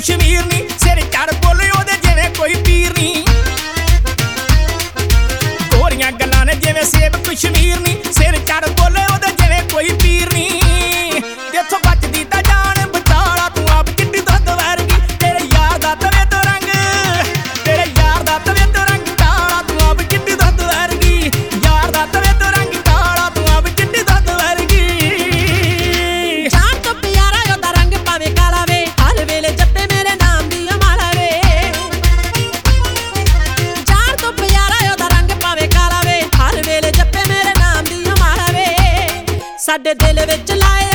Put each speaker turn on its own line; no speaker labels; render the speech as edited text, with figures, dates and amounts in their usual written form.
ਕਸ਼ਮੀਰ ਨੀ, ਸਿਰ ਚੜ ਬੋਲੇ ਉਹਦੇ ਜਿਵੇਂ ਕੋਈ ਪੀਰ ਨੀ। ਗੋਰੀਆਂ ਗੱਲਾਂ ਨੇ ਜਿਵੇਂ ਸੇਬ ਕਸ਼ਮੀਰ ਨੀ, ਸਿਰ ਚੜ ਬੋਲੇ ਉਹਦੇ ਜਿਵੇਂ ਕੋਈ ਪੀਰ ਨੀ। ਜਿੱਥੋਂ ਬਚਦੀ ਤਾਂ ਜਾਨ ਬਚਾਲਾ ਤੂੰ ਆਪ ਚਿੱਟੀ ਦੁੱਧ ਵਰਗੀ, ਤੇਰੇ ਯਾਰ ਦਾ ਤਵੇ ਤੋਂ ਰੰਗ, ਤੇਰੇ ਯਾਰ ਦਾ ਤਵੇ ਤੋਂ ਰੰਗ ਕਾਲਾ ਤੂੰ ਆਪ ਚਿੱਟੀ ਦੁੱਧ ਵਰਗੀ, ਯਾਰ ਦਾ ਤਵੇ ਤੋਂ ਰੰਗ ਕਾਲਾ ਤੂੰ ਆਪ ਚਿੱਟੀ ਦੁੱਧ ਵਰਗੀ।
ਜਾਨ ਤੋਂ ਪਿਆਰਾ ਉਹਦਾ ਰੰਗ ਭਾਵੇਂ ਕਾਲਾ ਵੇ, ਹਰ ਵੇਲੇ ਜੱਪੇ ਮੇਰੇ ਨਾਮ ਦੀ ਮਾਲਾ ਵੇ। ਜਾਨ ਤੋਂ ਪਿਆਰਾ ਉਹਦਾ ਰੰਗ ਭਾਵੇਂ ਕਾਲਾ ਵੇ, ਹਰ ਵੇਲੇ ਜੱਪੇ ਮੇਰੇ ਨਾਮ ਦੀ ਮਾਲਾ ਵੇ। ਸਾਡੇ ਦਿਲ ਵਿੱਚ ਲਾਏ